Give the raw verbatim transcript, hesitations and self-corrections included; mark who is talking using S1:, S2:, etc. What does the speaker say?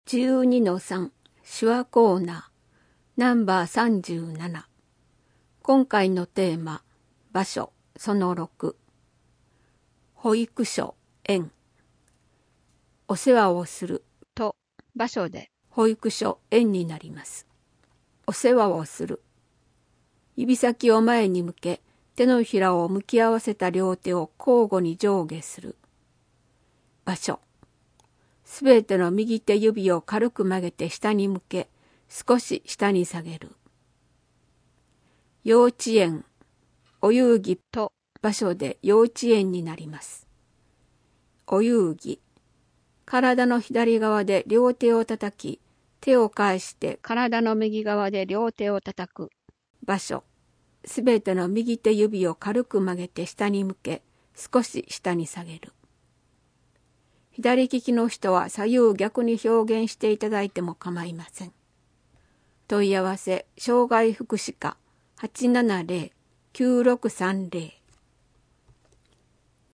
S1: じゅうにのさん 手話コーナーナンバーさんじゅうなな。今回のテーマ場所そのろく、保育所園。お世話をすると場所で保育所園になります。お世話をする。指先を前に向け、手のひらを向き合わせた両手を交互に上下する。場所。すべての右手指を軽く曲げて下に向け、少し下に下げる。幼稚園、お遊戯と場所で幼稚園になります。お遊戯。体の左側で両手を叩き、手を返して体の右側で両手を叩く。場所。すべての右手指を軽く曲げて下に向け、少し下に下げる。左利きの人は左右逆に表現していただいても構いません。問い合わせ障害福祉課 はちななゼロ きゅうろくさんゼロ